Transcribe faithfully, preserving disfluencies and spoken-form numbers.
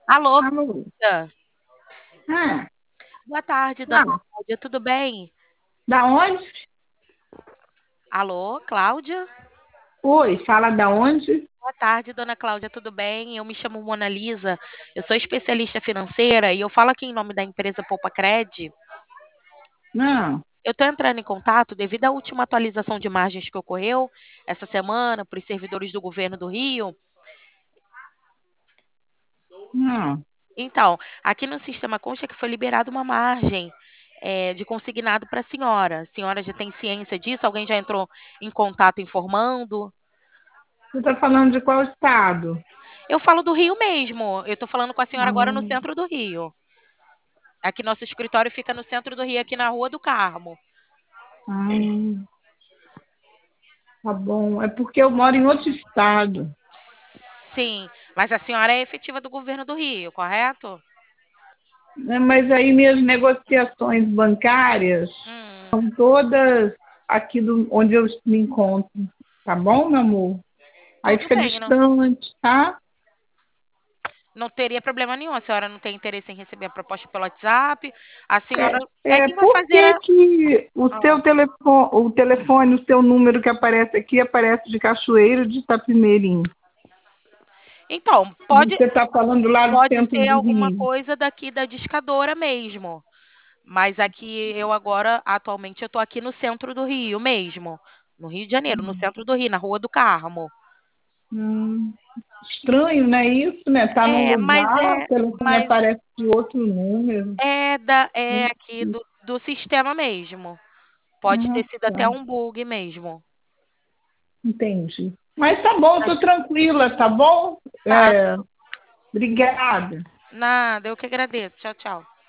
Alô, Alô? Cláudia. Ah, Boa tarde, dona não. Cláudia, tudo bem? Da onde? Alô, Cláudia? Oi, fala da onde? Boa tarde, dona Cláudia, tudo bem? Eu me chamo Mona Lisa, eu sou especialista financeira e eu falo aqui em nome da empresa Poupa Cred. Não, Eu estou entrando em contato devido à última atualização de margens que ocorreu essa semana para os servidores do governo do Rio. não. Então, aqui no sistema consta que foi liberada uma margem eh, de consignado para a senhora. A senhora já tem ciência disso? Alguém já entrou em contato informando? Você está falando de qual estado? Eu falo do Rio mesmo. Eu estou falando com a senhora agora no Ah, centro do Rio. Aqui nosso escritório fica no centro do Rio, aqui na Rua do Carmo. ah, tá bom. É porque eu moro em outro estado. Sim, mas a senhora é efetiva do governo do Rio, correto? Né? Mas aí minhas negociações bancárias Hum, são todas aqui do, onde eu me encontro. Tá bom, meu amor? Aí tudo fica bem, não, distante, tá? não teria problema nenhum. A senhora não tem interesse em receber a proposta pelo WhatsApp. A senhora É, é é, quem vai por fazer que a. que o Ah, seu telefone, o telefone, o seu número que aparece aqui aparece de Cachoeiro de Itapemirim? então, pode, Você está falando lá do pode centro ser do alguma Rio. coisa daqui da discadora mesmo. Mas aqui eu agora, atualmente, eu estou aqui no centro do Rio mesmo. No Rio de Janeiro, no centro do Rio, na Rua do Carmo. Hum, estranho, né? Isso, né? Tá num É, mas lugar, o é, telefone mas aparece de outro número. é da, é aqui do, do sistema mesmo. Pode ter Ah, sido até tá. um bug mesmo. Entendi. Mas tá bom, Mas tô tranquila, tá bom? tá, É, obrigada. nada, eu que agradeço. Tchau, tchau.